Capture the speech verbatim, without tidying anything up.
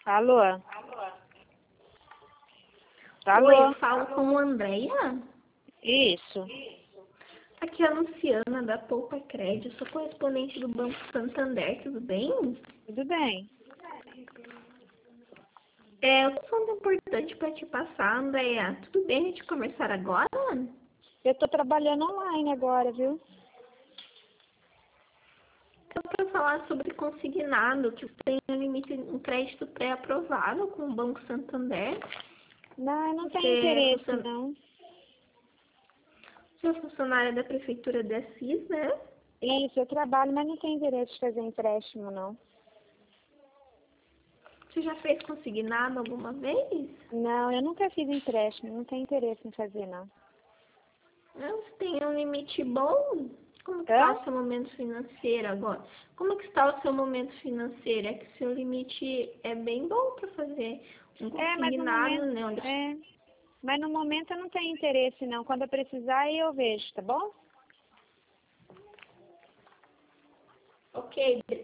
Alô? Oi, Alô? eu falo com a Andréia. Isso. Aqui é a Luciana, da Poupa Crédito. Sou correspondente do Banco Santander, tudo bem? Tudo bem. É, eu tô muito importante para te passar, Andréia. Tudo bem a gente conversar agora? Eu tô trabalhando online agora, viu? Então, para falar sobre consignado, que você tem um limite, um crédito pré-aprovado com o Banco Santander. Não, eu não Você tenho é interesse, funcio- não. você é funcionária da Prefeitura de Assis, né? Isso, eu trabalho, mas não tenho interesse de fazer empréstimo, não. Você já fez consignado alguma vez? Não, eu nunca fiz empréstimo, não tenho interesse em fazer, não. Não, você tem um limite bom? Como que está Hã? o seu momento financeiro agora? Como que está o seu momento financeiro? É que o seu limite é bem bom para fazer um É, mas no consignado, momento... né? Onde... É, mas no momento eu não tenho interesse, não. Quando eu precisar, aí eu vejo, tá bom? Ok,